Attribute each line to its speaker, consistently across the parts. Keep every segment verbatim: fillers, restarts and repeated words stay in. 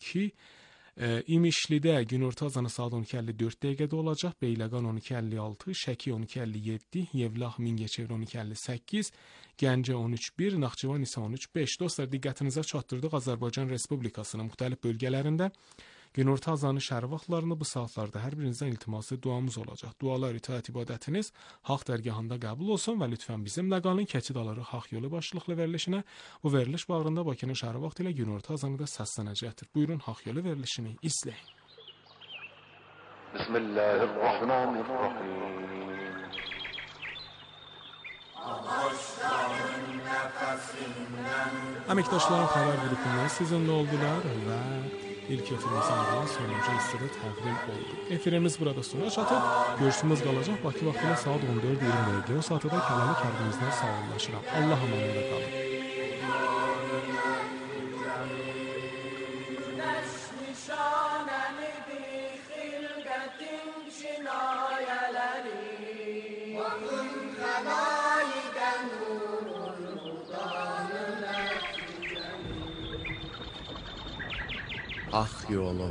Speaker 1: ki, İmişlidə günorta azanı saat on iki əlli dörd dəqiqədə olacaq, Beyləqan on iki əlli altı, Şəki on iki əlli yeddi, Yevlax Mingəçevir on iki əlli səkkiz, Gəncə on üç bir, Naxçıvan isə on üç beş. Dostlar, diqqətinizə çatdırdıq, Azərbaycan Respublikasının müxtəlif bölgələrində günorta azanı şəhər vaxtlarında bu saatlarda hər birinizdən iltiması duamız olacaq. Dualar, itaət, ibadətiniz Haqq dərgahında qəbul olsun və lütfən bizimlə qalın. Keçid alırıq Haqq yolu başlıqlı verilişinə. Bu veriliş bağrında Bakının şəhər vaxtı ilə günorta azanı da səslənəcəkdir. Buyurun Haqq yolu verilişini izləyin.
Speaker 2: Bismillahirrahmanirrahim.
Speaker 1: Əməkdaşların xəbər qrupundan sizinlə oldular və İlk efirimiz ayrılan sonuncu hissədə təqdim oldu. Efirimiz burada sona çatıb, görüşümüz qalacaq Bakı vaxtı ilə saat on dörd iyirmi dəqiqə. O saatı da kələmi kərbinizdən sağollaşıram. Allah amanında qalın.
Speaker 3: Haqq yolu.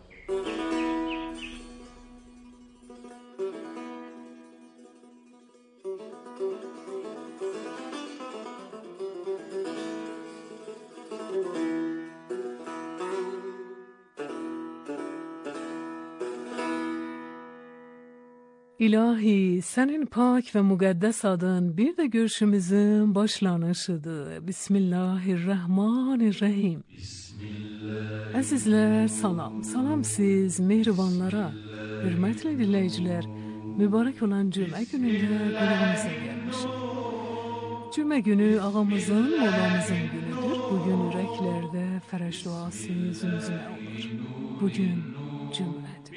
Speaker 4: İlahi, senin pak ve mukaddes adın bir de görüşümüzün başlanışıdır. Bismillahirrahmanirrahim. Bismillah. Əzizlər, salam. Salam siz, mehribanlara, hürmətli dinləyicilər, mübarək olan cümə günündə qulağınıza gəlmişim. Cümə günü ağamızın, molamızın günüdür. Bugün ürəklərdə fərəş duası zümzümə olur. Bugün cümlədir.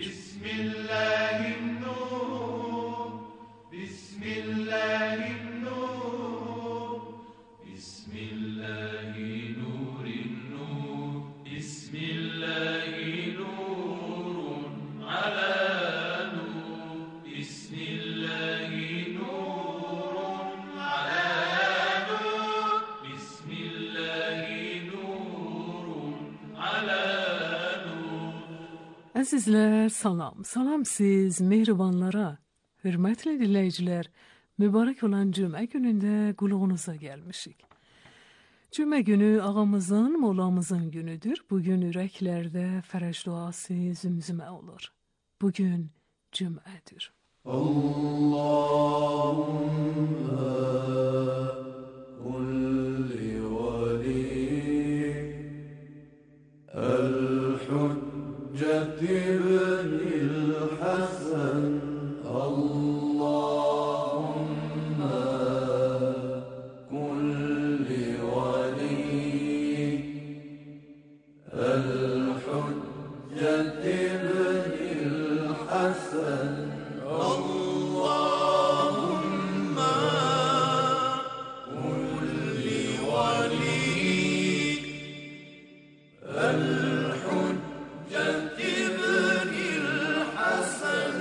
Speaker 4: Bismillahirrahmanirrahim. Bismillahirrahmanirrahim. Bismillahirrahmanirrahim. Bismillahirrahmanirrahim. Ala nur. Bismillahirrahmanirrahim. Ala nur. Bismillahirrahmanirrahim. Ala nur. Əzizlər, salam. Salam siz, mehribanlara, hürmətli dinləyicilər, mübarək olan cümə günündə qulağınıza gəlmişik. Cümə günü ağamızın, molamızın günüdür. Bugün ürəklərdə fərəş duası zümzümə olur. Bugün cümədir. Allahümme kulli veli el-hücceti benil hasen Allahümme kulli veli el-hücceti benil hasen Allahümme kulli veli el-hücceti benil hasen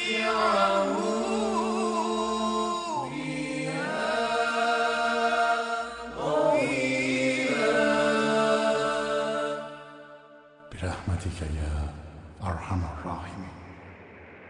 Speaker 4: وتمتعه فيها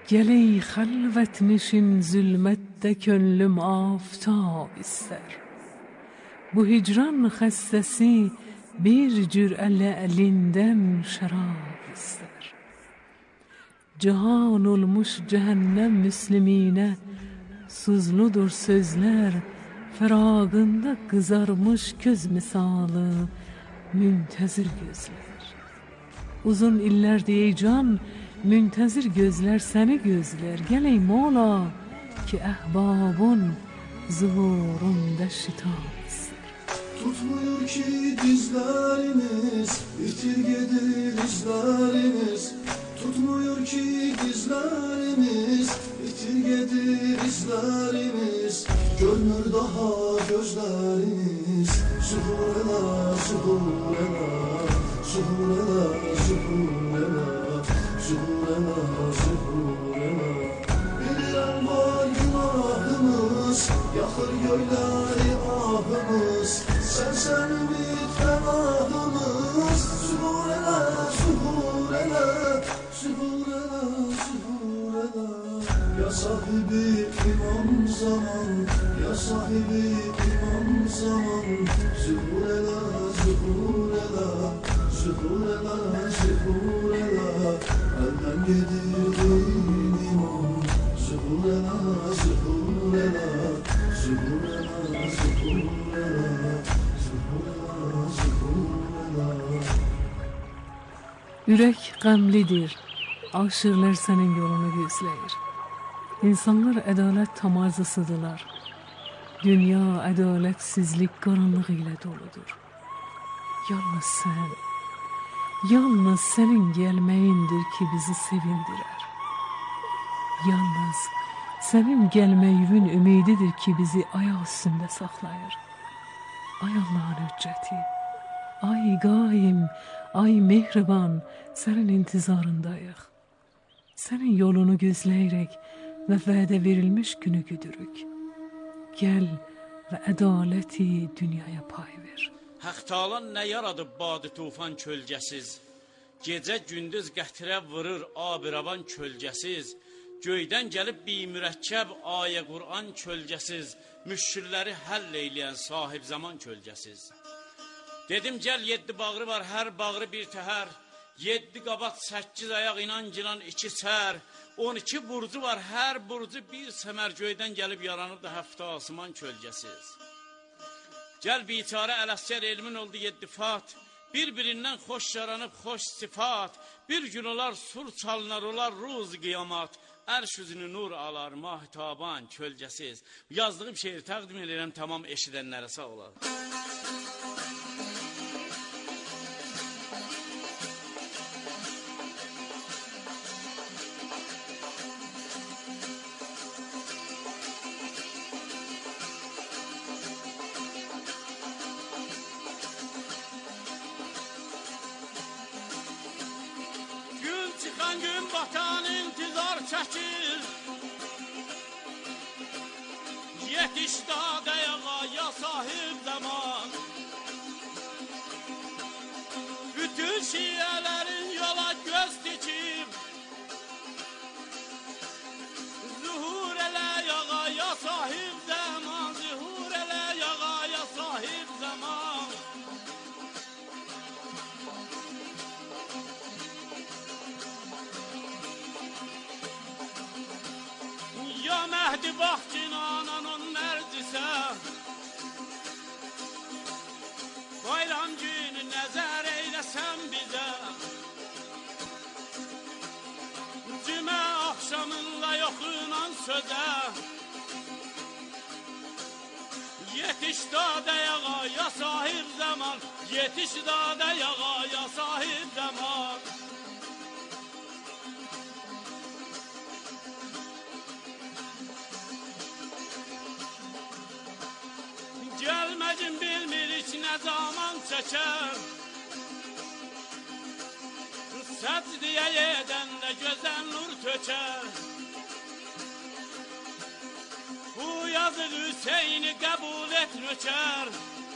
Speaker 2: Gel ey halvetmişin zulmette könlüm aftab ister. Bu hicran xəstəsi bir cür ələ əlindən şərab ister. Cihan olmuş cehennem müslimine suzludur sözler, feragında kızarmış göz misalı müntezir gözler. Uzun iller diye can, müntezir gözler seni gözler. Gel ey Mola ki ehbabun zuhurunda şitab ister.
Speaker 4: Tutmuyor ki dizlerimiz, bitir gelir izlerimiz. Tutmuyor ki dizlerimiz, bitir gelir izlerimiz. Görmür daha gözlerimiz. Zuhurela, zuhurela, zuhurela, zuhurela, zuhurela, zuhurela. Bilirəm var günahımız, yakır göyleri ahımız. Sen sen ümit fenahımız. Zuhurela, zuhurela, zuhurela, zuhurela. Ya sahibi imam zaman, ya sahibi imam zaman. Zuhurela, zuhurela, zuhurela, zuhurela. Elden yedirdiğin imam. Zuhurela, zuhurela, zuhurela, zuhurela, zuhurela, zuhurela.
Speaker 2: Ürək qəmlidir, aşırlar sənin yolunu gözləyir. İnsanlar ədalət tamazısıdırlar. Dünya ədalətsizlik qaranlığı ilə doludur. Yalnız sən, yalnız sənin gəlməyindir ki bizi sevindirər. Yalnız sənin gəlməyin ümididir ki bizi ayaq üstündə saxlayır. Ay Allahın hüccəti, ay qaim, ay mehriban, sənin intizarındayıq. Sənin yolunu gözləyərək və vədə verilmiş günü güdürük. Gəl və ədaləti dünyaya pay ver.
Speaker 5: Haq Taala nə yaradıb badı tufan kölgəsiz, gecə gündüz qətrə vurur abiravan kölgəsiz, göydən gəlib bir mürəkkəb ayə Qur'an kölgəsiz, müşkilləri həll eyləyən sahib zaman kölgəsiz. Dedim gəl yeddi bağrı var, hər bağrı bir təhər, yeddi qabat səkkiz ayaq inancılan iki sər, on iki burcu var, hər burcu bir səmər, göydən gəlib yaranıb da həftə asman kölgəsiz. Gəl biçarə ələskər elmin oldu yeddi fat, bir-birindən xoş yaranıb xoş sifat, bir gün olar sur çalınar olar ruz qiyamat, ərş üzünü nur alar mahtaban kölgəsiz. Yazdığım şeiri təqdim edirəm, tamam eşidənlərə sağ olar. Çıxan gün batan intizar çəkir, yetiş dayağa ya sahib zaman. Bütün şiyələrin yola göz dikib, zuhur elə yağa ya sahib zaman, zuhur elə yağa ya sahib zaman. Ya Mehdi bax cinananın mərcisə, bayram günü nəzər eyləsən bizə. Cümə axşamınla yoxunan sözə, yetiş dayağa ya sahib zaman, yetiş dayağa ya sahib zaman. Gəlməcin bilmir heç nə zaman çəkər, səcdiyə edəndə gözdən nur tökər. Bu yazıq Hüseyni qəbul et nökər,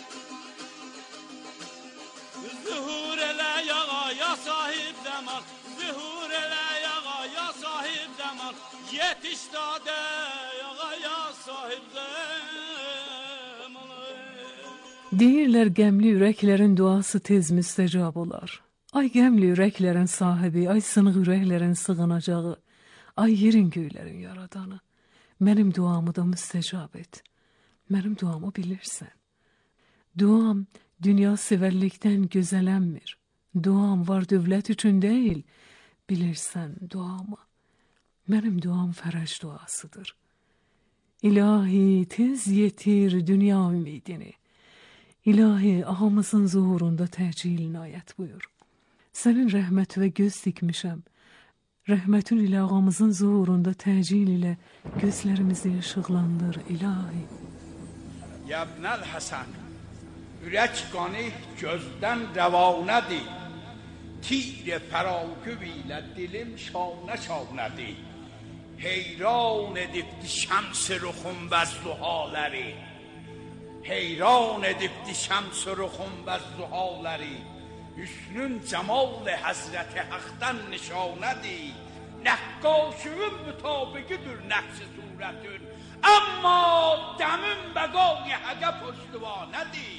Speaker 5: zuhur elə yağa ya sahib zaman, zuhur elə yağa ya sahib zaman. zaman yetiş dade ağaya sahip zamanı.
Speaker 2: Deyirlər qəmli ürəklərin duası tez müstəcab olar. Ay qəmli ürəklərin sahibi, ay sınıq ürəklərin sığınacağı, ay yerin göylərin yaradanı. Mənim duamı da müstəcab et. Mənim duamı bilirsən. Duam dünya sevərlikdən gözələnmir. Duam var dövlət üçün deyil, bilirsən duamı. Mənim duam fərəc duasıdır. İlahi tez yetir dünya ümidini. İlahi ağamızın zuhurunda təcil inayət buyur. Sənin rəhmət və göz dikmişəm. Rəhmətin ilə ağamızın zuhurunda təcil ilə gözlərimizi işıqlandır ilahi.
Speaker 6: Yabnəl Həsən, ürək qanı gözdən rəvanədir. Tir fəraküb ilə dilim şanə şanədir. Heyran edibdi şəms ruxun vəzduhaləri. Heyran edibdi şəms ruxun vəzduhaləri. Hüsnün cəmal həzrəti haqdan nişanədir. Nəqqaşının mütabiqidir nəqs-i surətün. Amma dəmin bəqai həqə pöstüvanədir.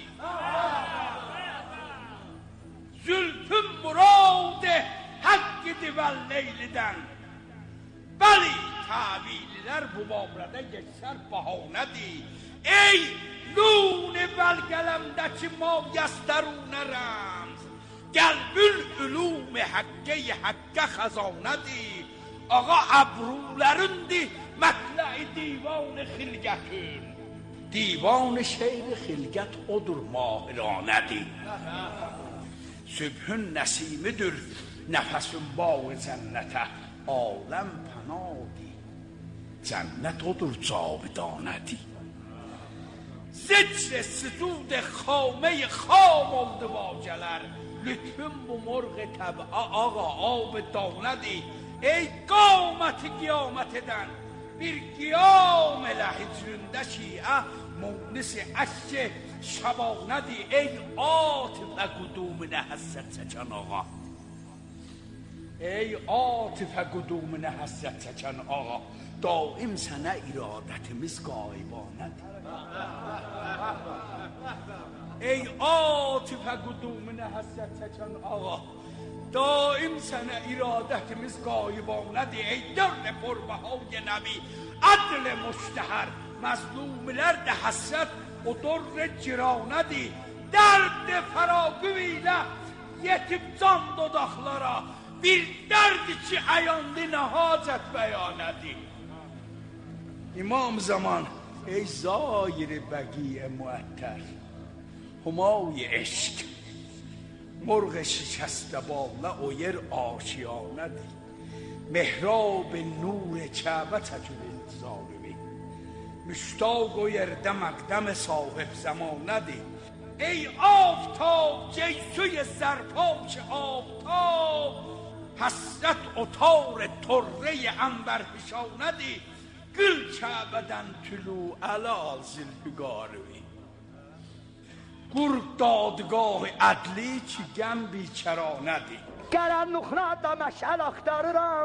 Speaker 6: Zülfün murad həqqidir vəl-leylidən. Bəli, təvililər bu babrədə geçsər bahanədir. Ey nûn-i vəl-qələmdəki mavyəstərunə rəmz. Qəlbül ülûm-i həqqə-i həqqə xəzanədir. Ağa əbrulərindi mətlə-i divan-ı xilqətün. Divan-ı şeyr-i xilqət odur mahiranədir. Sübhün nəsimidir nəfəsün bağı cənnətə. Aləm pənadir, cənnət odur cavidanədir. Zicr südud xamə-i xam oldu vacələr. Lütfün bu morq təbə ağa ab danədir. Ey qaməti qiyamət edən bir qiyam elə hicründə şiə munis-i əşk şəbanədir. Ey atifə qudumünə həssət çəkən ağa. Ey atifə qudumünə həssət çəkən ağa. Daim sənə iradətimiz qaybanədir. Ey atifə qudumünə həssət çəkən ağa. Daim sənə iradətimiz qaybanədir. Ey dörd purbəhay nəbi, ədl müştəhər, məzlumilər də həssət o dörd ciranədir. Dərd fəraküb ilə yetib can dodaqlara, bir dərdi ki əyandı nəhacət bəyanədir. İmam zaman, ey zahir bəqi müəttər, humay eşq, مرغ شکسته بالا و یر آشیانه دی محراب نور کعبه تجل انتظارمی مشتاق و یرده مقدم صاحب زمانه دی ای آفتاب جیسوی زرپاش آفتاب حسرت اتار طره انبر حشانه دی گل کعبدن طلوع علال زلفگاروی Qurd dadgahı ədli ki, qəm biçaranədir.
Speaker 7: Qaranlıqlarda məşəl axtarıram.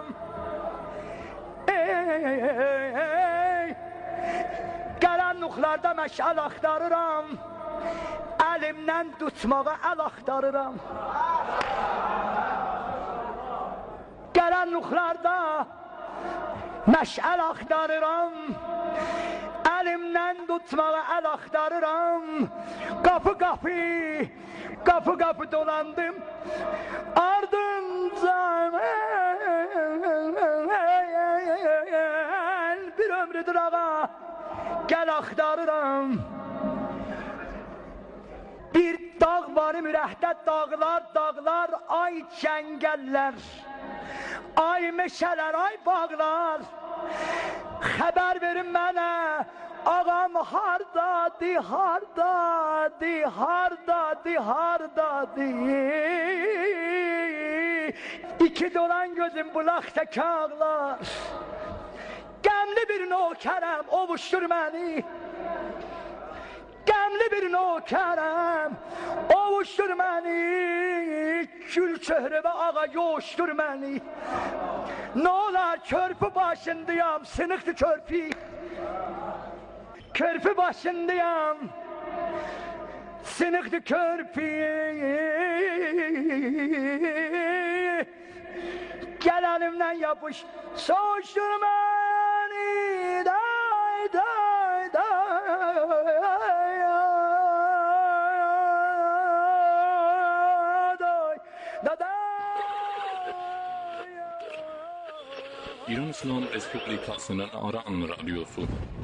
Speaker 7: Ey, qaranlıqlarda məşəl axtarıram. Əlimdən tutmağa əl axtarıram. Qaranlıqlarda məşəl axtarıram. Əlimdən tutmağa əl axtarıram. Qapı qapı, qapı qapı dolandım. Ardınca bir ömrüdür ağa, gəl axtarıram. Bir dağ var ürəkdə dağlar, dağlar, ay çəngəllər. Ay meşələr, ay bağlar. Xəbər verin mənə, ağam hardadı, hardadı, hardadı, hardadı. İki dolan gözüm bulaqdakı ağlar. Qəmli bir nökərəm, ovuşdur məni. Qəmli bir nökərəm. nökərəm. Ovuşdur məni, gül çöhrə və ağa yoşdur məni. Nə olar körpü başındayam, sınıqdı körpü. Körpü başındayam, sınıqdı körpü. Gel elimden yapış, soğuştur beni. Day day day.
Speaker 8: İran İslam Respublikası'nın Aran Radyosu.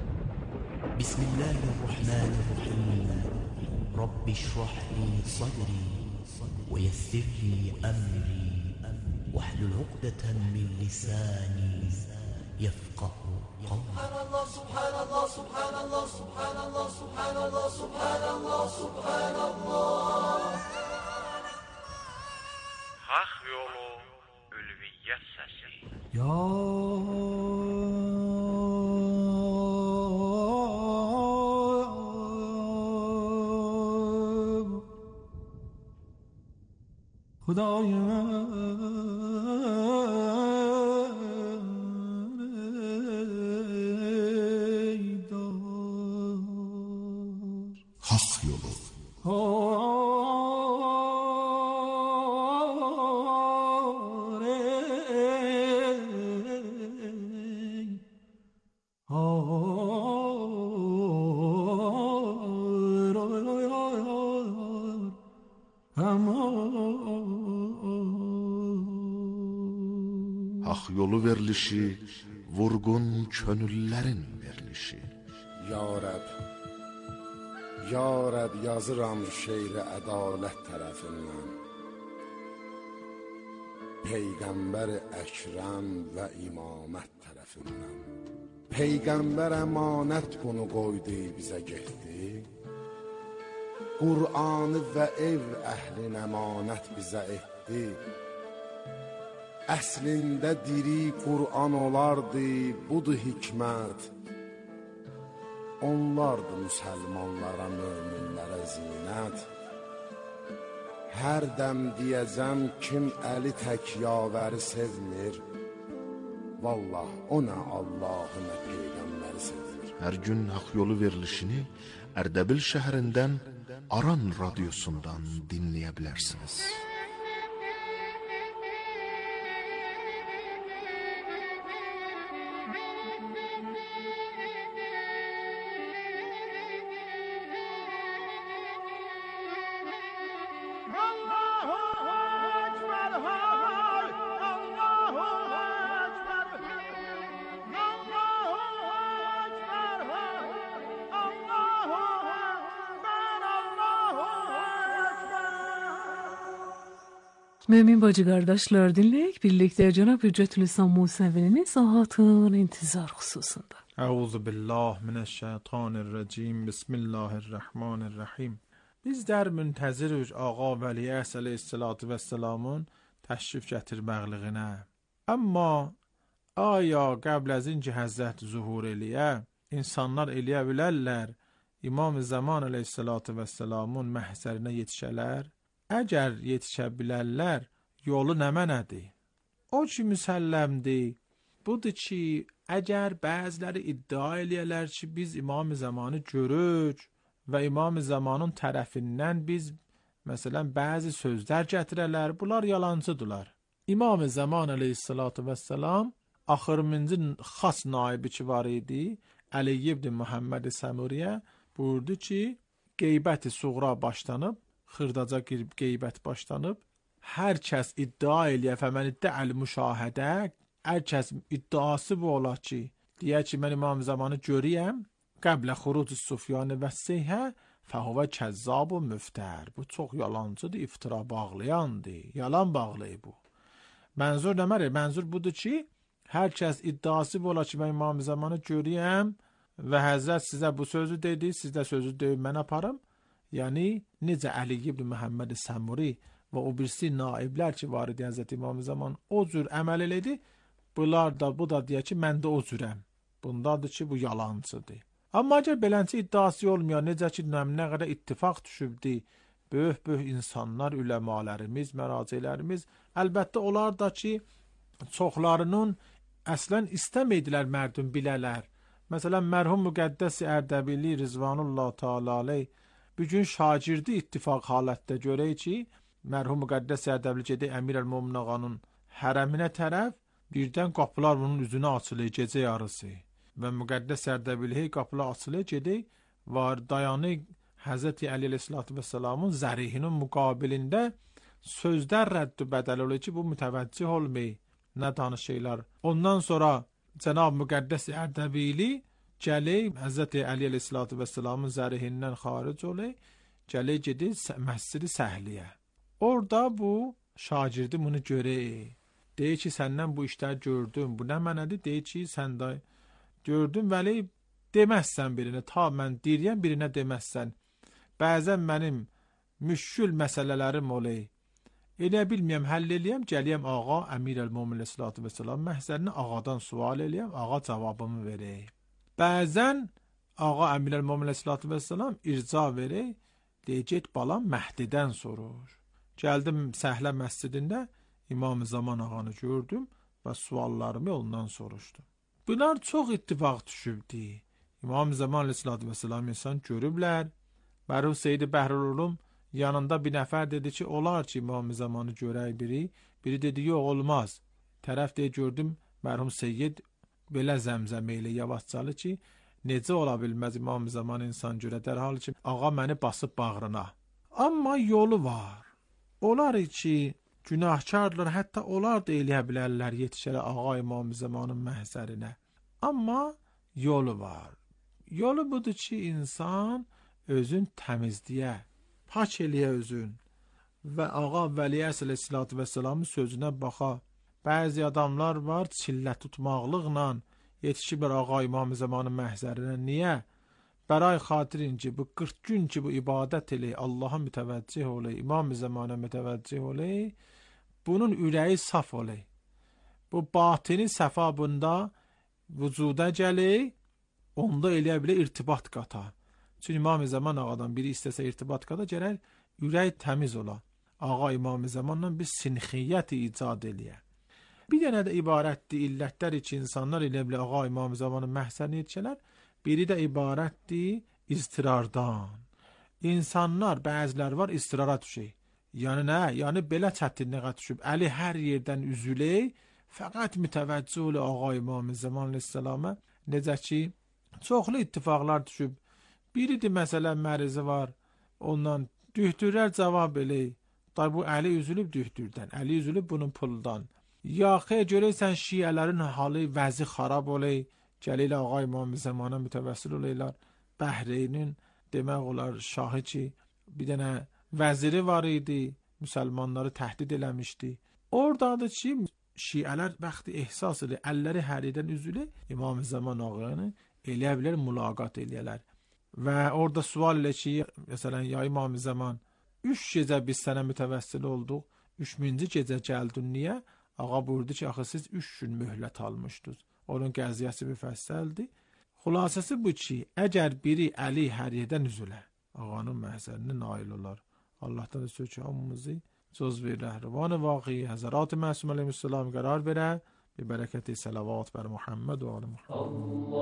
Speaker 9: Bismillahirrahmanirrahim. Rabbi şrah li sadri ve yessir li emri vahlul uqdeten min lisani yefqahu qawli.
Speaker 4: Subhanallah, subhanallah, subhanallah, subhanallah, subhanallah, subhanallah, subhanallah.
Speaker 6: Hak yolu, ülviyyət səsi.
Speaker 9: Ya Hudayım
Speaker 4: Hak yolu. Hak yolu verilişi, vurgun könüllərin verilişi.
Speaker 3: Ya Rəb, Ya Rəb yazıram şeiri ədalət tərəfindən. Peyğəmbər Əkrəm və imamət tərəfindən. Peyğəmbər əmanət bunu qoydu bizə getdi. Qur'anı və ev əhlin əmanət bizə etdi. Əslində diri Qur'an olardı, budur hikmət. Onlardı müsəlmanlara, möminlərə zinət. Hər dəm deyəcəm kim əli tək yavəri sevmir. Vallah o nə Allahı nə Peyğəmbəri sevmir.
Speaker 4: Hər gün hak yolu verilişini Ərdəbil şəhərindən Aran radyosundan dinləyə bilərsiniz.
Speaker 2: Mümin bacı kardeşler, dinleyik birlikte Cenab-ı Hüccetülislam Musevi'nin izahatın intizar hususunda.
Speaker 10: Euzu billah mineşşeytanirracim. Bismillahirrahmanirrahim. Bizler müntəzirik Ağa Vəli Əhs əleyhissalatu vesselamın təşrif gətirməqliyinə. Amma aya qəbl az inki Həzrət zuhur eləyə, insanlar eləyə bilərlər İmam-ı Zaman əleyhissalatu vesselamın məhzərinə yetişələr? Əgər yetişə bilərlər, yolu nə mənədir? O ki müsəlləmdir, budur ki, əgər bəziləri iddia eləyələr ki, biz İmam-ı Zamanı görürük və İmam-ı Zamanın tərəfindən biz, məsələn, bəzi sözlər gətirələr, bunlar yalancıdırlar. İmam-ı Zaman əleyhissalatu vesselam axırıncı xas naibi ki var idi, Əli ibn Muhammed Səmuriyə buyurdu ki, qeybət-i suğra başlanıb, xırdaca qeybət başlanıb, hər kəs iddia eləyə fəmən iddiəl müşahidə, hər kəs iddiası bu olar ki, deyək ki, mən İmam Zamanı görəyəm, qəblə xuruc Sufyan və Seyhə, fəhuvə kəzzab və müftər. Bu çox yalancıdır, iftira bağlayandır, yalan bağlayıb bu. Mənzur nə məlir? Mənzur budur ki, hər kəs iddiası bu olar ki, mən İmam Zamanı görəyəm və Həzrət sizə bu sözü dedi, siz də sözü deyib mən aparım. Yəni, necə Əli ibn Muhammed Səmuri və o birisi naiblər ki, var idi Həzrət İmam Zaman o cür əməl elədi, bunlar da, bu da deyək ki, mən də o cürəm. Bundadır ki, bu yalancıdır. Amma əgər beləncə iddiası olmayan, necə ki, nə qədər ittifaq düşübdi, böyük-böyük insanlar, üləmalərimiz, məracələrimiz, əlbəttə onlar da ki, çoxlarının əslən istəməydilər mərdum bilələr. Məsələn, mərhum Müqəddəs Ərdəbili Rizvanullah Teala aleyh bu gün şagirdi ittifaq halətdə görək ki, mərhum Müqəddəs Ərdəbili gedək Əmir el-Mömin ağanın hərəminə tərəf, birdən qapılar bunun üzünə açılır gecə yarısı. Və Müqəddəs Ərdəbili qapılar açılır gedək, var dayanı Həzrəti Əli əleyhissalatu vesselamın zərihinin müqabilində sözlər rədd bədəl olur ki, bu mütəvəccih olmayı, nə danışırlar. Ondan sonra Cənab Müqəddəs Ərdəbili gələk Həzrəti Əli əleyhissalatu vesselamın zərihindən xaric olur, gələk gedir Məscid-i Səhliyə. Orada bu şagirdi bunu görür. Deyir ki, səndən bu işləri gördüm, bu nə mənədir? Deyir ki, sən də gördüm, vəli deməzsən birinə, ta mən deyirəm, birinə deməzsən. Bəzən mənim müşkül məsələlərim olay. Elə bilməyəm, həll eləyəm, gəliyəm ağa Əmir el-Mömin əleyhissalatu vesselam məhzərinə ağadan sual eləyəm, ağa cavabımı verək. Bəzən ağa Əmir el-Mömin əleyhissalatu vesselam irca verək, deyəcək balam Məhdidən sorur. Gəldim Səhlə məscidində İmam-ı Zaman ağanı gördüm və suallarımı ondan soruşdum. Bunlar çox ittifaq düşübdi. İmam-ı Zaman əleyhissalatu vesselam insan görüblər. Mərhum Seyyid Bəhrululum yanında bir nəfər dedi ki, olar ki, İmam-ı Zamanı görək biri. Biri dedi, yox, olmaz. Tərəf deyə gördüm, mərhum Seyyid belə zəmzəmə ilə yavaşcalı ki, necə ola bilməz İmam-ı Zaman insan görə, dərhal ki, ağa məni basıb bağrına. Amma yolu var. Olar ki, günahkarlar, hətta onlar da eləyə bilərlər, yetişərə ağa İmam-ı Zamanın məhzərinə. Amma yolu var. Yolu budur ki, insan özün təmizliyə, pak eləyə özün və ağa Vəliyəs əleyhissalatu vesselamın sözünə baxa. Bəzi adamlar var, çillə tutmaqlıqla yetişiblər ağa İmam-ı Zamanın məhzərinə. Niyə? Bəray xatirin ki, bu qırx gün ki, bu ibadət elək, Allaha mütəvəccih olay, İmam-ı Zamana mütəvəccih olay, bunun ürəyi saf olay. Bu batini səfa bunda vücuda gələk, onda eləyə bilə irtibat qata. Çünki İmam-ı Zaman ağadan biri istəsə irtibat qata, gərək ürək təmiz ola. Ağa İmam-ı Zamanla bir sinxiyyət icad eləyə. Bir dənə də ibarətdir, illətlər ki, insanlar elə bilə ağa İmam-ı Zamanın məhzərinə yetişələr, biri də ibarətdir istirardan. İnsanlar, bəzilər var, istirara düşək. Yəni nə? Yəni belə çətinliyə düşüb, əli hər yerdən üzülək, fəqət mütəvəccih olə ağa İmam-ı Zaman əleyhissalama. Necə ki, çoxlu ittifaqlar düşüb. Biridir, məsələn, mərizi var, ondan dühtürlər cavab elək. Da bu əli üzülüb dühtürdən, əli üzülüb bunun puldan. Yaxı görəysən şiələrin halı, vəzi xarab olay, gələylə ağa İmam-ı Zamana mütəvəssil olaylar. Bəhreynin demək olar şahı ki, bir dənə vəziri var idi, müsəlmanları təhdid eləmişdi. Oradadır ki, şiələr bəxti ehsas edir, əlləri həridən üzülü, İmam-ı Zaman ağanı eləyə bilər, mülaqat eləyələr. Və orada sual elə ki, məsələn, ya İmam-ı Zaman, üç gecə biz sənə mütəvəssil olduq, üçüncü gecə gəldin, niyə? Ağa buyurdu ki, axı siz üç gün möhlət almışdınız. Onun qəziyyəsi müfəssəldir. Xülasəsi bu ki, əgər biri əli hər yerdən üzülə, ağanın məhzərinə nail olar. Allah'tan istiyor ki hamımızı cüz-i rəhrivan-ı vaqi Həzərat-ı Məsum aleyhisselam qərar verə bi bərəkəti salavat bər Muhammed və ali Muhammed.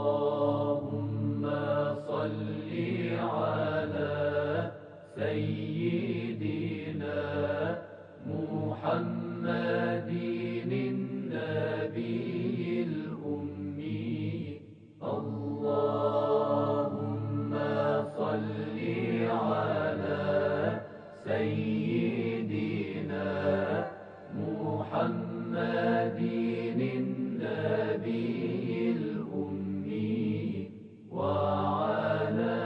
Speaker 10: Allahümme salli ala seyyidina Muhammedinin nebiyyil ummi. Allahümme salli ala seyyidina Muhammedinin nebiyyil ummi ve ala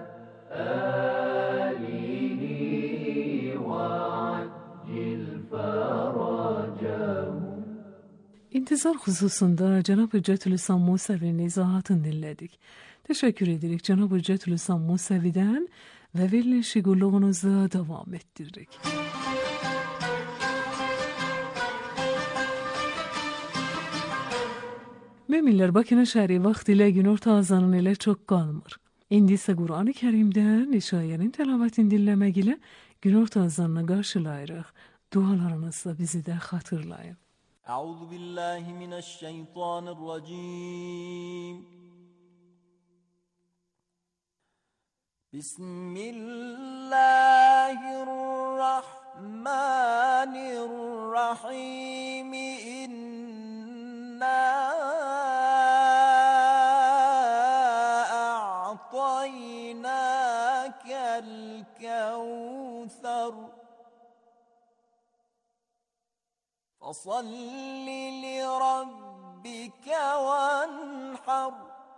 Speaker 10: alihi ve accil faracahu.
Speaker 2: İntizar hususunda Cenab-ı Hüccetülislam Musevi'nin izahatını dinledik. Teşekkür edirik Cenab-ı Hüccetülislam Musevi'den ve verilişi kulluğunuza devam ettirdik. Möminlər Bakına şəhəri vaxt ilə günorta azanı ilə çox qalmır. İndi isə Qur'an-ı Kərimdən Nişayənin təlavətini dinləmək ilə günorta azanını qarşılayırıq. Dualarınızla bizi də xatırlayın.
Speaker 11: Əuzu billahi mineşşeytanirracim. Bismillahirrahmanirrahim. İnna a'taynakel kevser. Fasalli li rabbike venhar.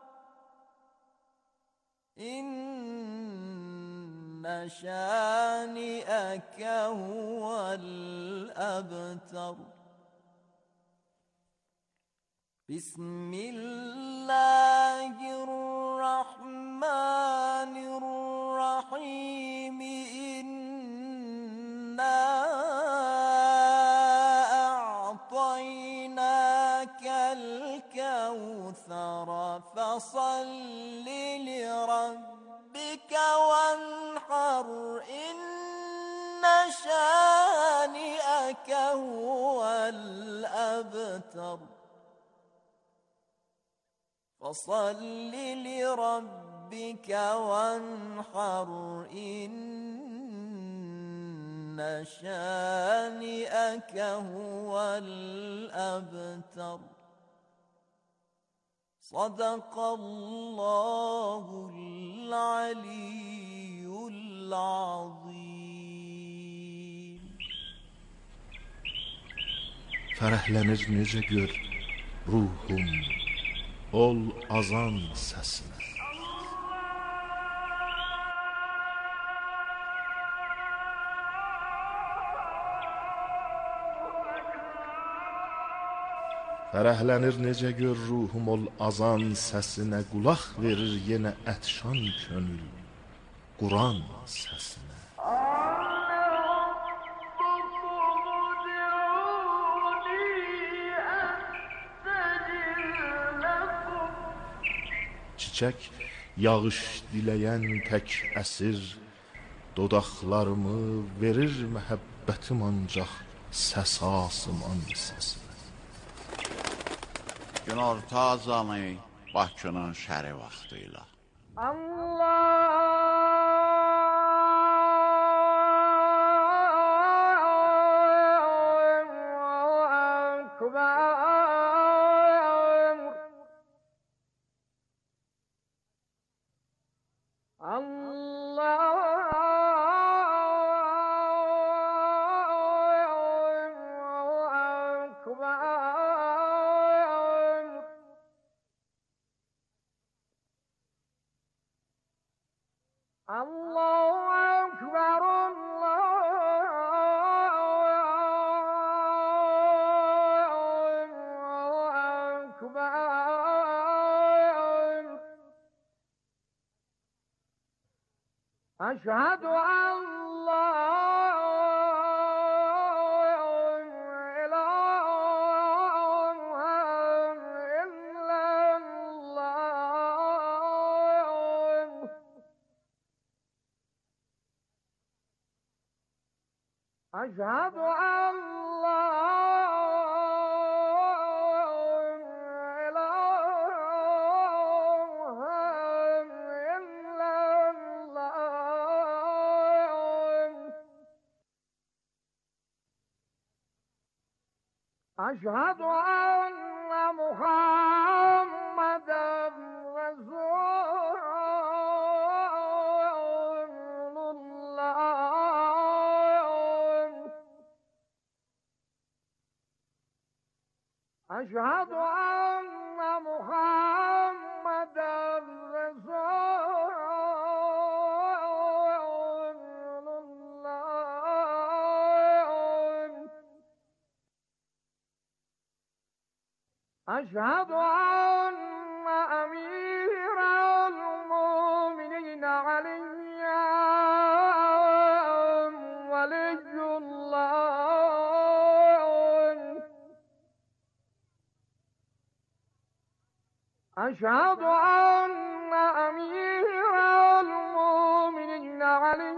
Speaker 11: İnne şâni'eke huvel ebtar. Bismillahirrahmanirrahim. İnna a'taynakel kevser. Fasalli li rabbike venhar. İnne şâni'eke huvel ebtar. Fasalli li rabbike venhar. İnne şâni'eke huvel ebtar. Sadakallahul aliyyul azim.
Speaker 4: Fərəhlənir necə gör ruhum ol azan səsinə. Fərəhlənir necə gör ruhum ol azan səsinə. Qulaq verir yenə ətşan könül Quran səsinə. Çiçək yağış diləyən tək əsir dodaqlarımı verir məhəbbətim ancaq səs asıman səsinə.
Speaker 12: Günorta azanı Bakının şəri vaxtıyla.
Speaker 7: أشهد أن لا إله إلا الله. أشهد أن لا أشهد أن محمدا رسول الله. أشهد أن محمدا رسول الله. أشهد أن أمير المؤمنين علي ولي الله. أشهد أن أمير المؤمنين علي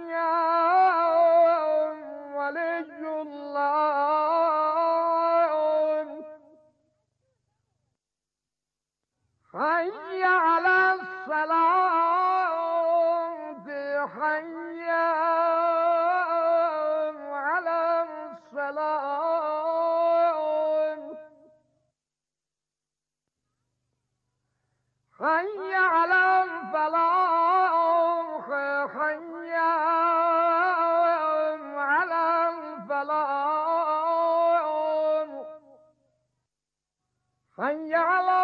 Speaker 7: ولي الله حي على الصلاة حي على الصلاة حي على الفلاح حي على الفلاح حي على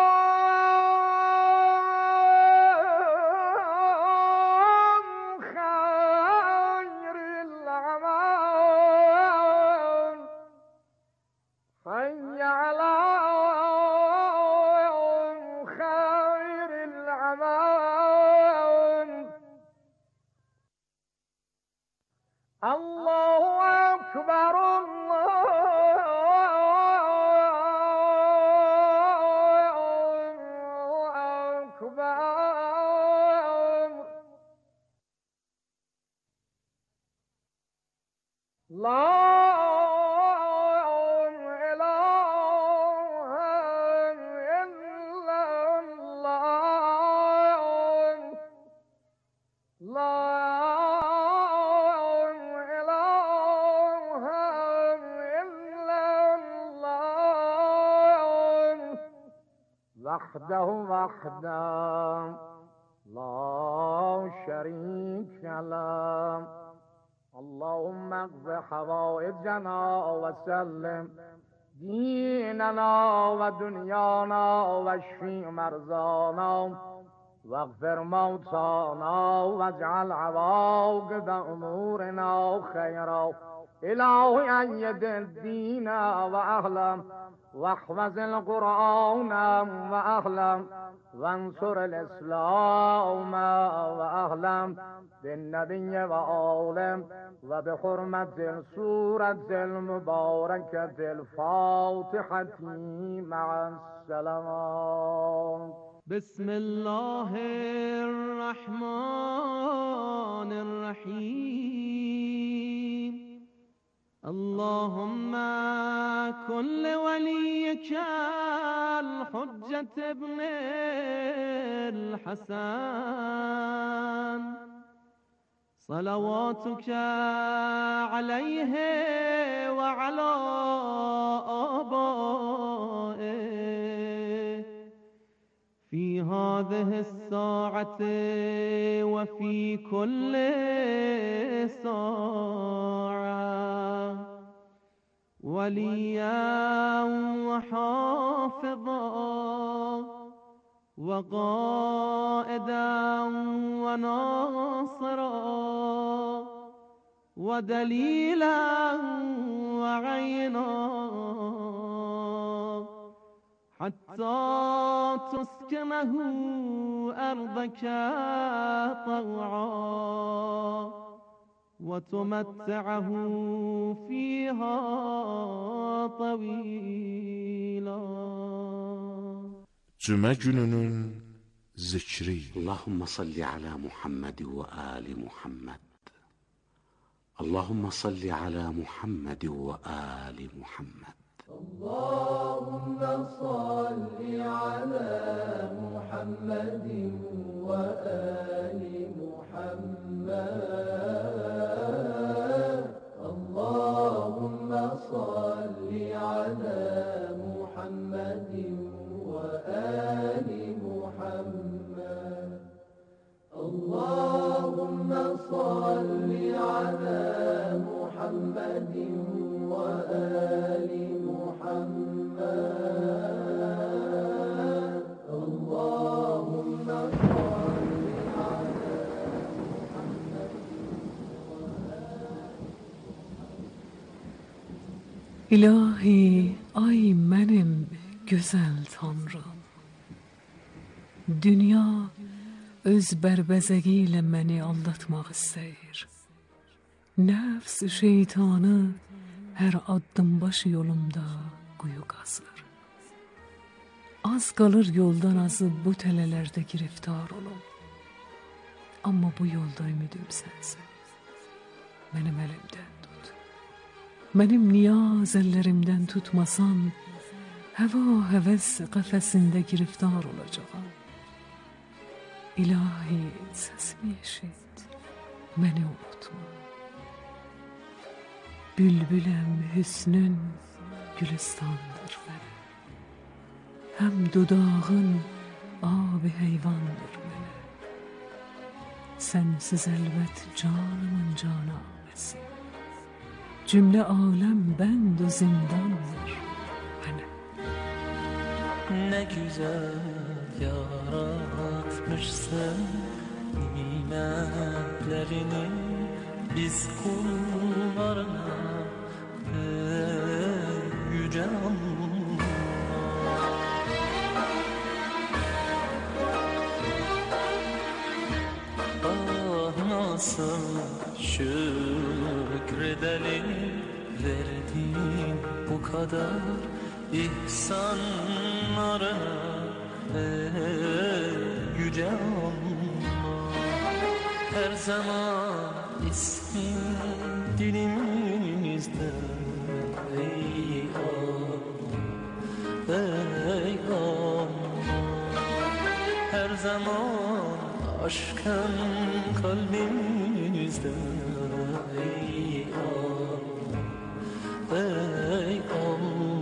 Speaker 7: خير الأعمال حي على خير الأعمال الله أكبر الله أكبر لا إله إلا الله لا إله إلا الله وحده وحده لا شريك له اللهم اقض حوائجنا وسلم ديننا ودنيانا واشفي مرضانا واغفر موتانا واجعل عواقب أمورنا خيرا إلهي أيد الدين وأهلا واحفظ القرآن وأهلا وانصر الإسلام وأهلا بالنبي وآله وبحرمة السورة المباركة الفاتحة مع السلام.
Speaker 13: بسم الله الرحمن الرحيم. اللهم كن لوليك الحجة ابن الحسن صلواتك عليه وعلى آبائه في هذه الساعة وفي كل ساعة وليا وحافظا وقائدا وناصرا ودليلا وعينا حتى تسكنه أرضك طوعا وتمتعه فيها طويلا.
Speaker 4: Cümə gününün zikri.
Speaker 14: Allahumma salli ala Muhammed ve ali Muhammed. Allahumma salli ala Muhammed ve ali Muhammed.
Speaker 11: Allahumma salli ala Muhammed ve ali Muhammed. Allahumma salli ala Muhammed وآل محمد. اللهم صل على محمد وآل محمد. اللهم صل على محمد
Speaker 2: İlahi, ay mənim gözəl Tanrım, dünya öz bərbəzəgi ilə məni aldatmaq istəyir. Nəfs şeytanı hər addım başı yolumda quyu qazır. Az qalır yoldan azıb bu tələlərdə giriftar olum. Amma bu yolda ümidim sənsin. Mənim əlimdən tut. Mənim niyaz əllərimdən tutmasan, həva həvəs qəfəsində giriftar olacağam. İlahi, səsimi eşit, məni unutma. Bülbüləm, hüsnün gülistandır mənə. Həm dudağın abi heyvandır mənə. Sənsiz əlbət canımın canaməsi. Cümlə aləm bənd o zindandır mənə.
Speaker 15: Ne güzel yaratmışsın nimetlerini biz kullarına ey yüce Allah. Ah nasıl şükredelim verdiğin bu kadar ihsanlarına ey yüce Allah. Her zaman ismin dilimizde ey Allah, ey Allah. Her zaman aşkın kalbimizde ey Allah, ey Allah.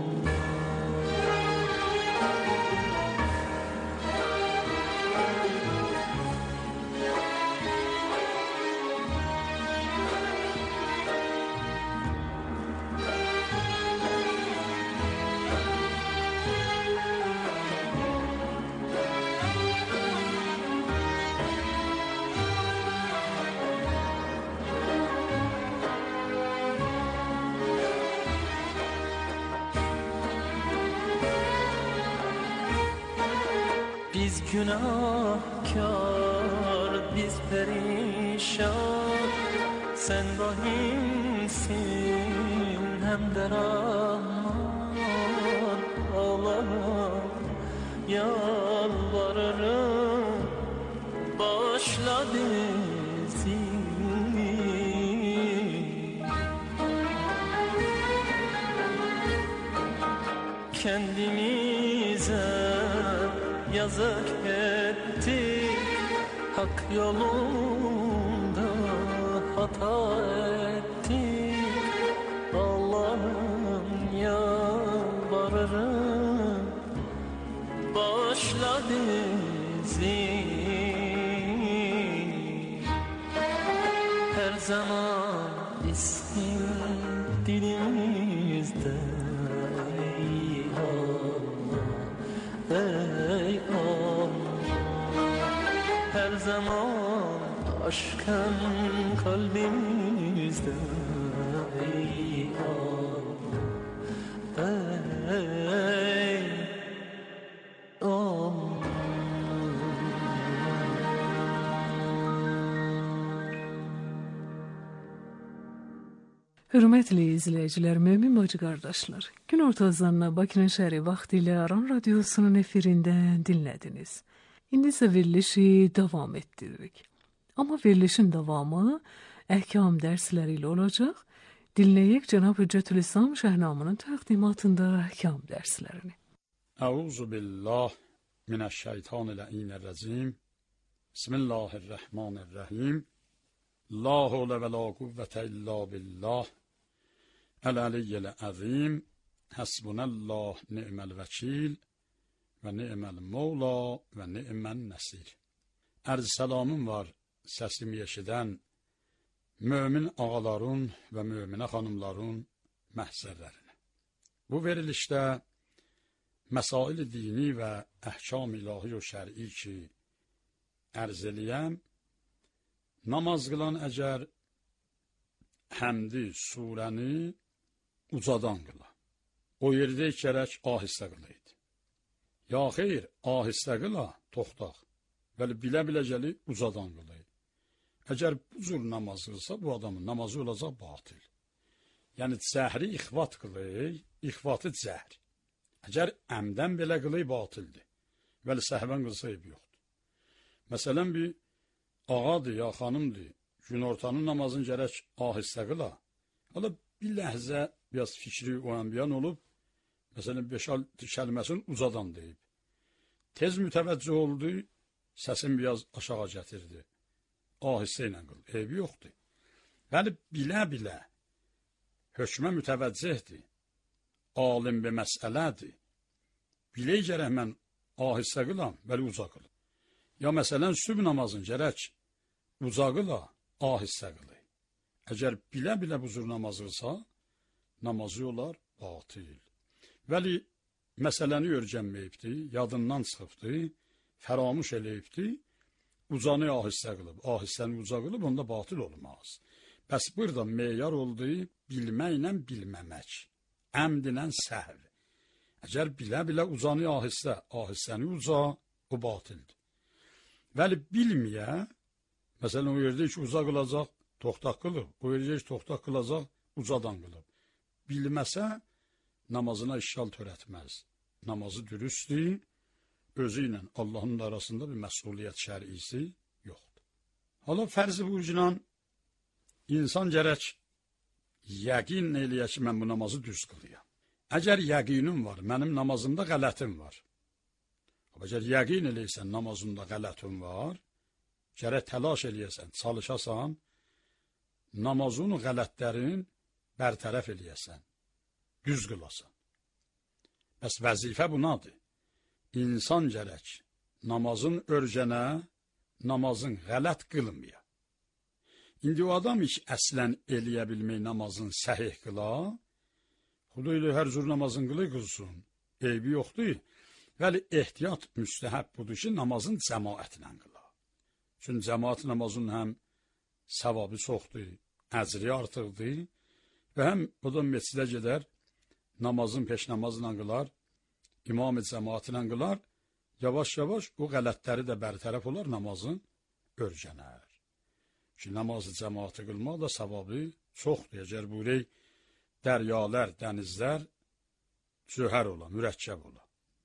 Speaker 15: Biz günahkar, biz perişan. Sen rahimsin hem de Rahman. Allah'ım yalvarırım bağışla bizi. Kendimize yazık ettik, hak yolunda hata ettik. Allah'ım yalvarırım bağışla bizi. Her zaman ismin dilimizde ey Allah, ey Allah. Her zaman aşkın kalbimizde ey Allah, ey Allah.
Speaker 2: Hörmətli izləyicilər, mömin bacı qardaşlar, gün ortazanına Bakının şəhəri vaxtı ilə Aran Radiosunun efirindən dinlədiniz. İndi isə verilişi davam etdiririk. Amma verilişin davamı əhkam dərsləri ilə olacaq. Dinləyək Cənab Hüccətülislam Şəhnamının təqdimatında əhkam dərslərini.
Speaker 6: Əuzu billah minəşşeytanirracim. Bismillahirrahmanirrahim. La havle ve la kuvvete illa billah. El-aliyyel azim. Hasbunallah ni'mel vekil ve ni'mel mevla ve ni'men nesir. Erz selamım var sesimi eşidən mömin ağaların və möminə xanımların məhzərlərinə. Bu verilişdə məsail dini və əhkam ilahi və şəri ki ərz eləyəm, namaz qılan əgər həmdi surəni ucadan qıla. O yerdə gərək ahistə qılaydı. Ya xeyr, ahistə qıla, toxtaq. Bəli, bilə-bilə gəli ucadan qılaydı. Əgər bu cür namaz qılsa, bu adamın namazı olacaq batil. Yəni, cəhri ixvat qılay, ixvatı cəhri.
Speaker 16: Əgər əmdən belə qılıb batildir. Vəli səhvən qılsa eyb yoxdur. Məsələn, bir ağadır ya xanımdır, günortanın namazını gərək ahistə qıla. Hala bir ləhzə biraz fikri oyanbiyan olub, məsələn, beş-altı kəlməsini ucadan deyib. Tez mütəvəccüh oldu, səsin biraz aşağı gətirdi. Ahistə ilə qıl, eybi yoxdur. Vəli bilə-bilə hökmə mütəvəccihdir, alim bir məsələdir. Biləy gərək mən ahistə qılam, vəli uca qıl. Ya məsələn, sübh namazın gərək uca qıla, ahistə qılay. Əgər bilə-bilə bu cür namaz qılsa, namazı olar batil. Vəli məsələni örgənməyibdir, yadından çıxıbdır, fəramuş eləyibdir, ucanı ahistə qılıb, ahistəni uca qılıb, onda batil olmaz. Bəs burada meyar oldu, bilməklə bilməmək, əmdinlə səhv. Əgər bilə-bilə ucanı ahistə, ahistəni uca, o batildir. Vəli bilməyə, məsələn, o yerdə ki, uca qılacaq, toxtaq qılıb, o yerdə ki, toxtaq qılacaq, ucadan qılıb. Bilməsə, namazına işgal törətməz. Namazı dürüstdür, özü ilə Allahın arasında bir məsuliyyət şərisi yoxdur. Hala fərzi burcunan insan gərək yəqin eləyə ki, mən bu namazı düz qılıyam. Əgər yəqinim var, mənim namazımda qələtim var. Əgər yəqin eləyəsən, namazımda qələtim var, gərək təlaş eləyəsən, çalışasan, namazın qələtlərin bərtərəf eləyəsən, düz qılasan. Bəs vəzifə bunadır. İnsan gərək namazın örgənə, namazın qələt qılmaya. İndi o adam hiç əslən eləyə bilmək namazın səhih qıla, xuda ilə hər cür namazın qılı qılsın, eybi yoxdur. Vəli ehtiyat müstəhəb budur ki, namazın cəmaətlə qıla. Çünki cəmaət namazın həm savabı çoxdur, əcri artıqdır və həm o da meçidə gedər, namazın peş namazla qılar, imam-ı cəmaatla qılar, yavaş-yavaş o qələtləri də bərtərəf olar, namazın örgənər. Ki, namazı cəmaatı qılmaq da savabı çoxdur. Əgər burey dəryalər, dənizlər cöhər ola, mürəkkəb ola.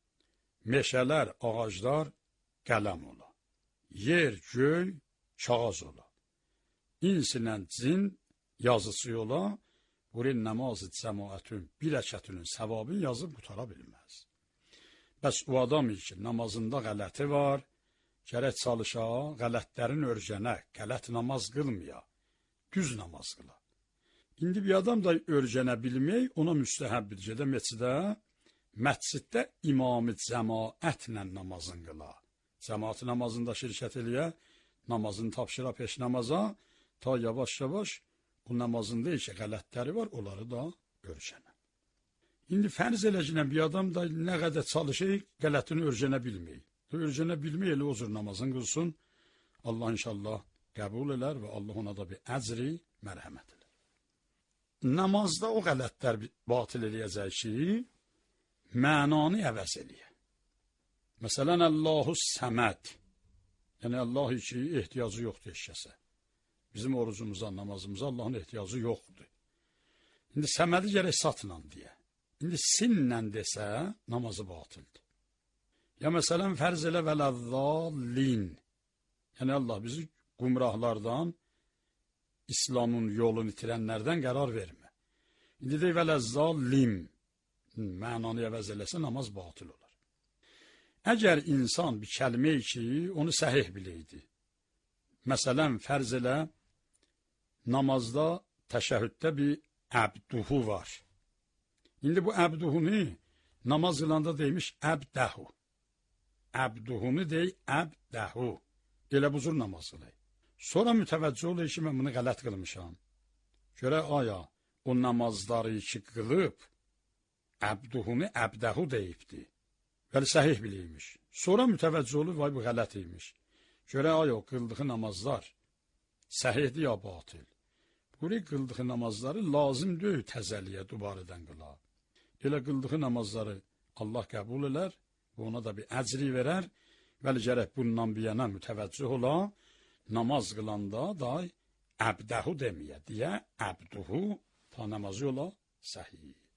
Speaker 16: Meşələr, ağaclar qələm ola. Yer, göy, kağız ola. İnsinlə cin yazıcı ola, burey namazı cəmaatın bir rəkətinin savabını yazıb qutara bilməz. Bəs o adam ki, namazında qələti var, gərək çalışa, qələtlərin örgənə, qələt namaz qılmaya, düz namaz qıla. İndi bir adam da örgənə bilmək, ona müstəhəbdir. Gedə meçidə, məsciddə imam-ı cəmaətlə namazın qıla. Cəmaat namazında şirkət eləyə, namazını tapşıra peş namaza, ta yavaş-yavaş o namazında ki, qələtləri var, onları da örgənə. İndi fərz eləcənə bir adam da nə qədər çalışır, qələtini örgənə bilməyik. Örgənə bilmək elə o cür namazın qılsın, Allah inşallah qəbul elər və Allah ona da bir əcri mərhəmət elər. Namazda o qələtlər batil eləyəcək ki, mənanı əvəz eləyə. Məsələn, Allahu Səməd, yəni Allah ki, ehtiyacı yoxdur heç kəsə. Bizim orucumuza, namazımıza Allahın ehtiyacı yoxdur. İndi Səmədi gərək satla deyə. İndi sinlə desə, namazı batildir. Ya məsələn, fərz elə vələzzallin. Yəni Allah bizi qumrahlardan, İslamın yolunu itirənlərdən qərar vermə. İndi də vələzzallim. Mənanı əvəz eləsə, namaz batil olar. Əgər insan bir kəlmə ki, onu səhih biləydi. Məsələn, fərz elə, namazda, təşəhhüddə bir əbduhu var. İndi bu əbduhunu namaz qılanda deymiş əbdəhu. Əbduhunu dey əbdəhu. Elə bu cür namaz qılay. Sonra mütəvəccüh olur ki, mən bunu qələt qılmışam. Görək, aya, o namazları ki qılıb, əbduhunu əbdəhu deyibdi. Bəli, səhih biliymiş. Sonra mütəvəccüh olur, vay bu qələt imiş. Görək, aya, o qıldığı namazlar səhihdir ya batil. Buraya qıldığı namazları lazım deyil təzəliyə, dubarədən qıla. Elə qıldığı namazları Allah qəbul elər və ona da bir əcri verər. Vəli gərək bundan bir yana mütəvəccüh ola, namaz qılanda da əbdəhu deməyə, deyə əbduhu ta namazı ola səhih.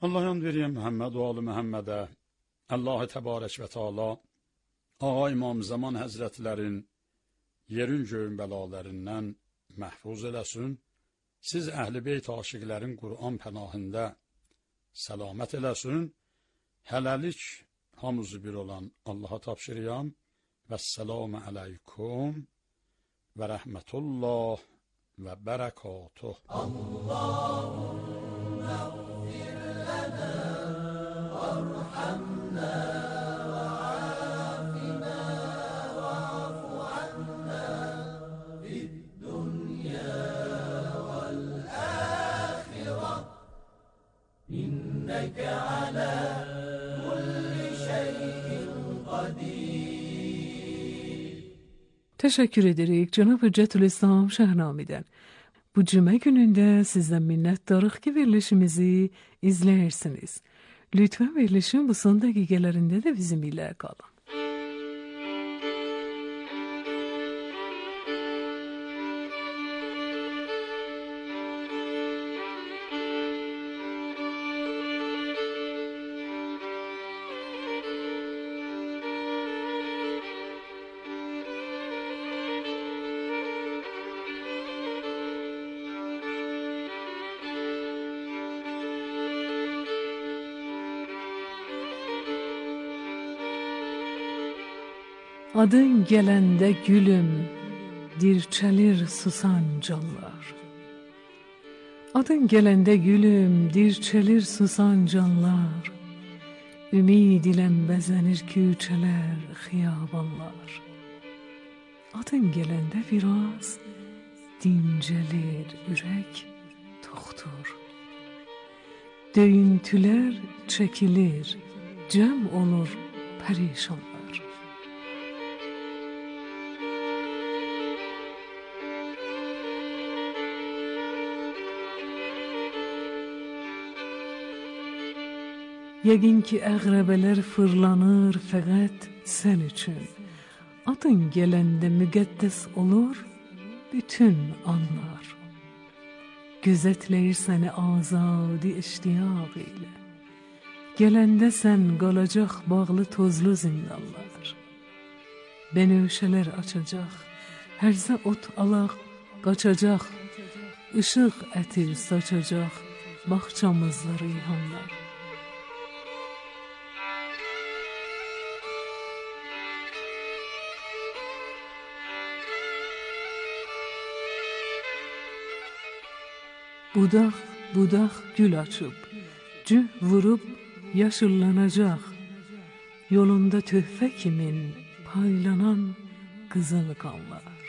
Speaker 16: Allah yan veriyəm Məhəmməd və Ali Məhəmmədə, Allah-u Təbarək və Teala, Ağa İmam Zaman Həzrətlərin yerin göyün bəlalarından məhfuz eləsin, siz Əhl-i Beyt aşiqlərin Qur'an pənahində səlamət eləsin, hələlik hamısı bir olan Allaha tapşırıyam, vəssalamu aleykum və rəhmətullah və bərəkatuh. Allahümme ğfir lənə vərhamnə və afina və afu anna fid-dünya vel-âxirə innəkə alə kulli şeyin qadir.
Speaker 2: Teşekkür ederek Cenab-ı Hüccetülislam Şahnami'den. Bu cuma gününde sizden minnettarıq ki verilişimizi izlersiniz. Lütfen verilişin bu son dakikalarında da bizimle kalın. Adın gelende gülüm, dirçelir susan canlar. Adın gelende gülüm, dirçelir susan canlar. Ümid ile bezenir küçeler, xiyabanlar. Adın gelende biraz dincelir ürek toxtur. Döyüntüler çekilir, cem olur perişanlar. Yəqin ki, əqrəbələr fırlanır fəqət sən üçün. Adın gələndə müqəddəs olur bütün anlar. Gözətləyir səni azadi iştiyaq ilə. Gələndə sən qalacaq bağlı tozlu zindanlar. Bənövşələr açacaq, hərzə ot alaq qaçacaq. Işıq ətir saçacaq bağçamızda reyhanlar. Budaq, budaq gül açıb, cüh vurub yaşıllanacaq. Yolunda töhfə kimin paylanan qızıl qanlar.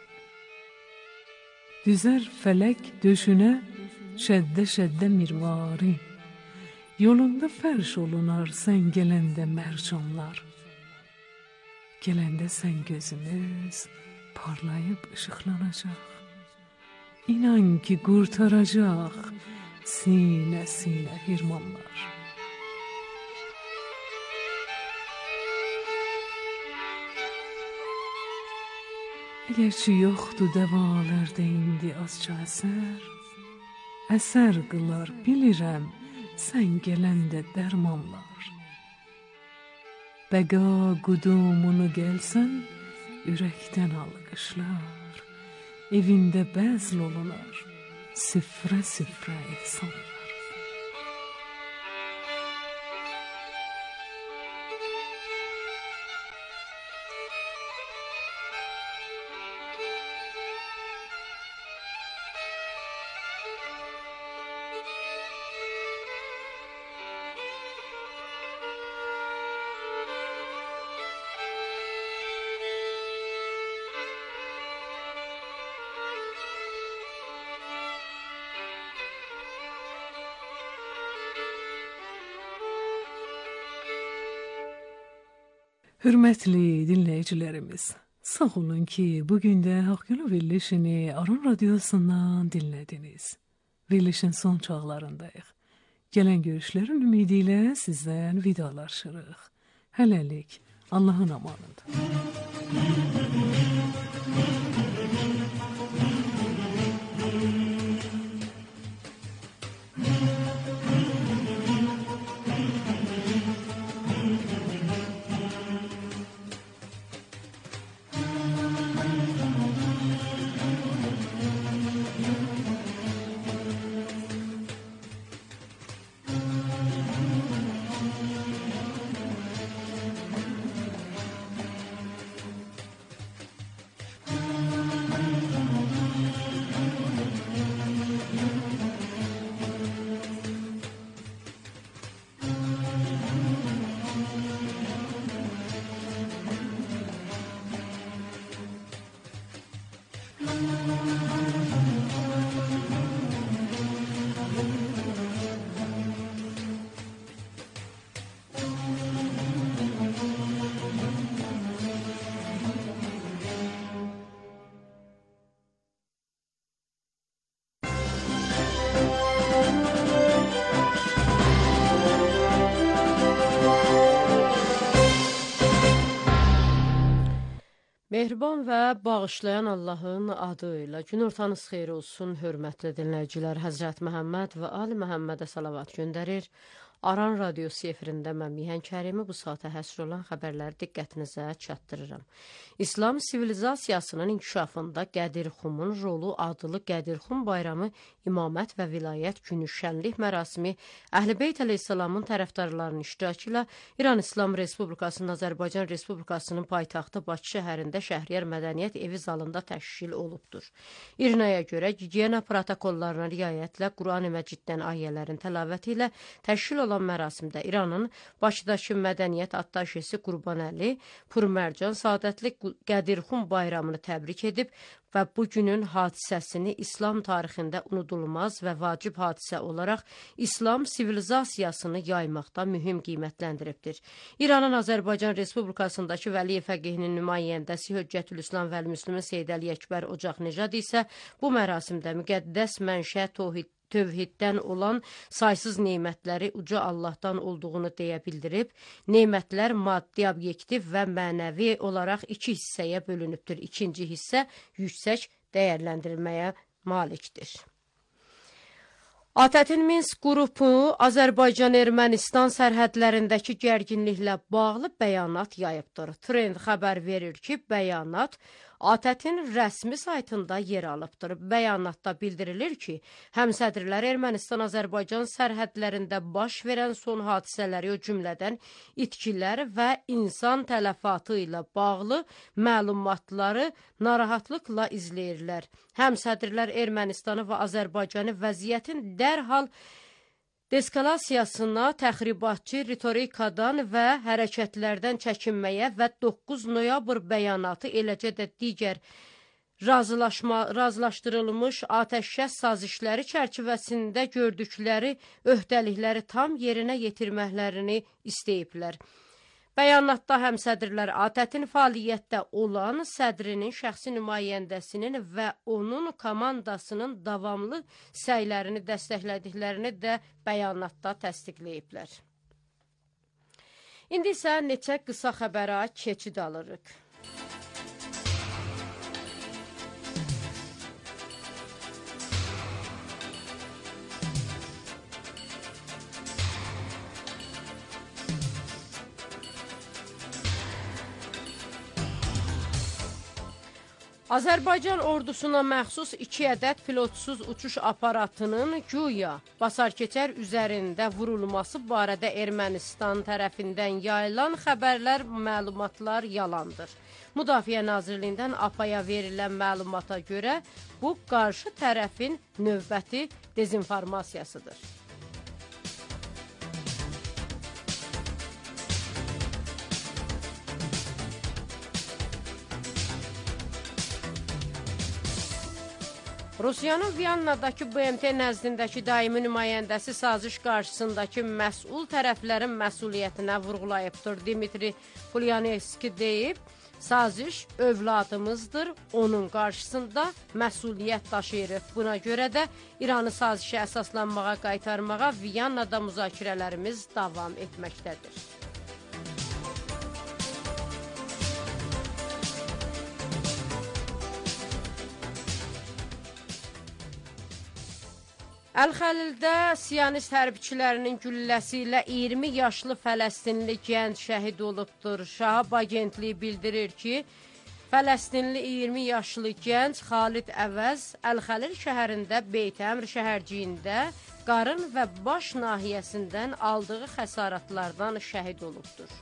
Speaker 2: Düzər fələk döşünə şəddə-şəddə mirvari. Yolunda fərş olunar sən gələndə mərcanlar. Gələndə sən gözümüz parlayıb ışıqlanacaq. İnan ki qurtaracaq sinə-sinə hirmanlar. Əgərçi yoxdur dəvalərdə indi azca əsər, əsər qılar bilirəm sən gələndə dərmanlar. Bəqa qudumunu gəlsən ürəkdən alqışlar. Evində bəzl olunar, süfrə-süfrə ehsanlar. Hürmetli dinleyicilerimiz, sağ olun ki bugün de Hak Yolu verilişini Arun Radyosu'ndan dinlediniz. Verilişin son çağlarındayıq. Gelen görüşlerin ümidiyle sizden vidalaşırıq. Hələlik Allah'ın amanında.
Speaker 17: Mehriban və bağışlayan Allahın adı ilə günortanız xeyir olsun, hörmətli dinləyicilər. Həzrət Məhəmməd və Ali Məhəmmədə salavat göndərir. Aran radiosu efirində mən Mihan Kərimi bu saata həsr olan xəbərləri diqqətinizə çatdırıram. İslam sivilizasiyasının inkişafında Qədirxumun rolu adlı Qədirxum bayramı İmamət və Vilayət günü şənlik mərasimi Əhl-i-Beyt əleyhissalamın tərəfdarlarının iştirakı ilə İran İslam Respublikasının Azərbaycan Respublikasının paytaxtı Bakı şəhərində Şəhriyar Mədəniyyət evi zalında təşkil olubdur. İrnaya görə gigiyena protokollarına riayətlə Quran-ı Məciddən ayələrin təlavəti ilə təşkil olan mərasimdə İranın Bakıdakı mədəniyyət attaşesi Qurbanəli Purmərcan Saadətli Qədirxum bayramını təbrik edib və bu günün hadisəsini İslam tarixində unudulmaz və vacib hadisə olaraq İslam sivilizasiyasını yaymaqda mühüm qiymətləndiribdir. İranın Azərbaycan Respublikasındakı Vəliyev fəqihinin nümayəndəsi Höccətülislam Vəl-Müslümin Seyyid Əli Əkbər Ocaqnejad isə bu mərasimdə müqəddəs mənşə tövhid tövhiddən olan saysız nemətləri uca Allahdan olduğunu deyə bildirib, nemətlər maddi, obyektiv və mənəvi olaraq iki hissəyə bölünübdür. İkinci hissə yüksək dəyərləndirilməyə malikdir. ATƏT-in Minsk qrupu Azərbaycan-Ermənistan sərhədlərindəki gərginliklə bağlı bəyanat yayıbdır. Trend xəbər verir ki, bəyanat ATƏT-in rəsmi saytında yer alıbdır. Bəyanatda bildirilir ki, həmsədrlər Ermənistan-Azərbaycan sərhədlərində baş verən son hadisələri o cümlədən itkilər və insan tələfatı ilə bağlı məlumatları narahatlıqla izləyirlər. Həmsədrlər Ermənistanı və Azərbaycanı vəziyyətin dərhal deskalasiyasına, təxribatçı ritorikadan və hərəkətlərdən çəkinməyə və doqquz noyabr bəyanatı, eləcə də digər razılaşma, razılaşdırılmış atəşkəs sazişləri çərçivəsində gördükləri öhdəlikləri tam yerinə yetirməklərini istəyiblər. Bəyanatda həmsədrlər ATƏT-in fəaliyyətdə olan sədrinin, şəxsi nümayəndəsinin və onun komandasının davamlı səylərini dəstəklədiklərini də bəyanatda təsdiqləyiblər. İndi isə neçə qısa xəbərə keçid alırıq. Azərbaycan ordusuna məxsus iki ədəd pilotsuz uçuş aparatının güya Basarkeçər üzərində vurulması barədə Ermənistan tərəfindən yayılan xəbərlər, məlumatlar yalandır. Müdafiə Nazirliyindən A P A-ya verilən məlumata görə bu qarşı tərəfin növbəti dezinformasiyasıdır. Rusiyanın Viyannadakı B M T nəzdindəki daimi nümayəndəsi saziş qarşısındakı məsul tərəflərin məsuliyyətinə vurğulayıbdır. Dimitri Polyanevski deyib, saziş övladımızdır, onun qarşısında məsuliyyət daşıyırıq. Buna görə də İranı sazişə əsaslanmağa qaytarmağa Viyannada müzakirələrimiz davam etməkdədir. Əl-Xəlildə Siyonist hərbiçilərinin gülləsi ilə iyirmi yaşlı Fələstinli gənc şəhid olubdur. Şahab agentliyi bildirir ki, Fələstinli iyirmi yaşlı gənc Xalid Əvəz Əl-Xəlil şəhərində Beytəmr şəhərciyində qarın və baş nahiyəsindən aldığı xəsarətlərdən şəhid olubdur.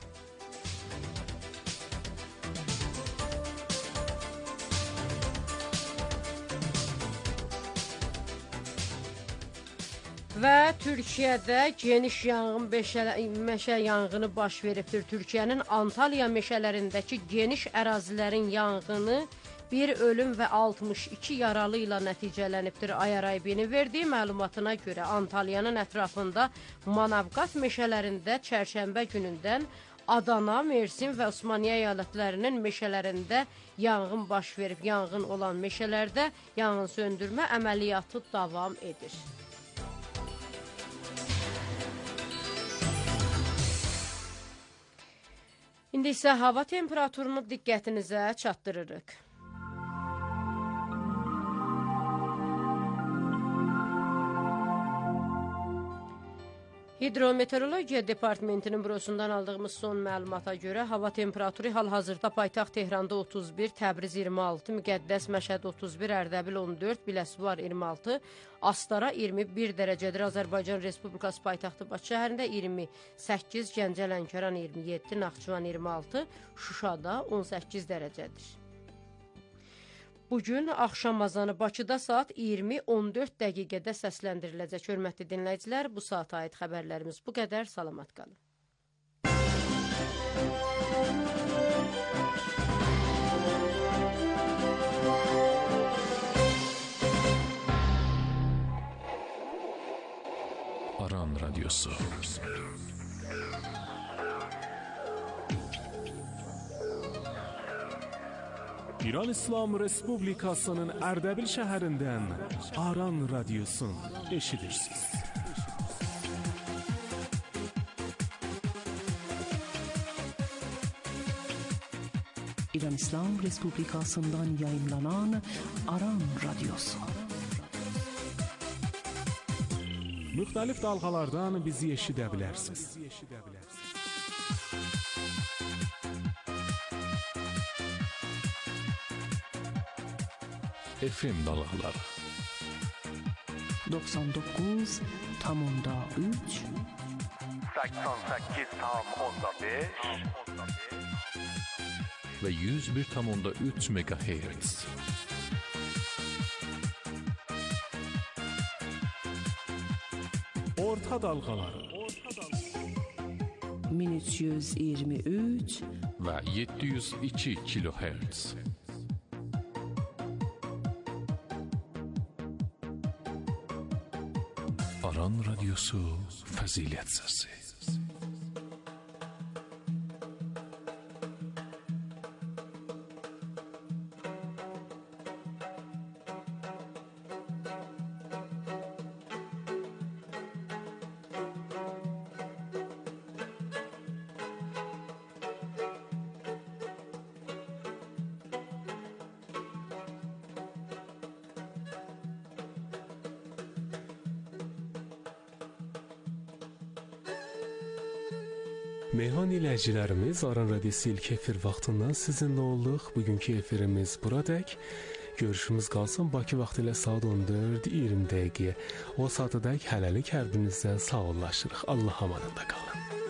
Speaker 17: Və Türkiyədə geniş yanğın meşə yanğını baş veribdir. Türkiyənin Antalya meşələrindəki geniş ərazilərin yanğını bir ölüm və altmış iki yaralı ilə nəticələnibdir. Ayaraybinin verdiyi məlumatına görə Antalyanın ətrafında Manavqat meşələrində çərşənbə günündən Adana, Mersin və Osmaniyə əyalətlərinin meşələrində yanğın baş verib. Yanğın olan meşələrdə yanğın söndürmə əməliyyatı davam edir. İndi isə hava temperaturunu diqqətinizə çatdırırıq. Hidrometeorologiya Departamentinin bürosundan aldığımız son məlumata görə hava temperaturu hal-hazırda paytaxt Tehranda otuz bir, Təbriz iyirmi altı, Müqəddəs Məşəd otuz bir, Ərdəbil on dörd, Biləsuvar iyirmi altı, Astara iyirmi bir dərəcədir. Azərbaycan Respublikası paytaxtı Bakı şəhərində iyirmi səkkiz, Gəncə, Lənkəran iyirmi yeddi, Naxçıvan iyirmi altı, Şuşada on səkkiz dərəcədir. Bugün axşam azanı Bakıda saat iyirmi on dörd dəqiqədə səsləndiriləcək. Hörmətli dinləyicilər, bu saata aid xəbərlərimiz bu qədər. Salamat qalın.
Speaker 8: Aran Radyosu.
Speaker 1: İran İslam Respublikasının Ərdəbil şəhərindən Aran Radyosu eşidirsiniz.
Speaker 18: İran İslam Respublikasından yayımlanan Aran Radyosu.
Speaker 1: Müxtəlif dalğalardan bizi eşidə bilərsiniz.
Speaker 8: F M dalgaları
Speaker 18: doksan dokuz tam onda üç
Speaker 7: seksen sekiz tam onda beş
Speaker 8: ve yüz bir tam onda üç megahertz.
Speaker 1: Orta dalgaları
Speaker 18: bin üç yüz iyirmi üç
Speaker 8: ve yedi yüz iki kilohertz. Aran Radyosu Fazilet Sesi.
Speaker 1: Meyhan iləccilərimiz Aran Radyosu ilk efir vaxtından sizinlə olduq. Bugünkü efirimiz buradək. Görüşümüz qalsın Bakı vaxtı ilə saat on dörd iyirmi dəqiqəyə. O saatadək hələlik hər birinizdən sağollaşırıq. Allah amanında qalın.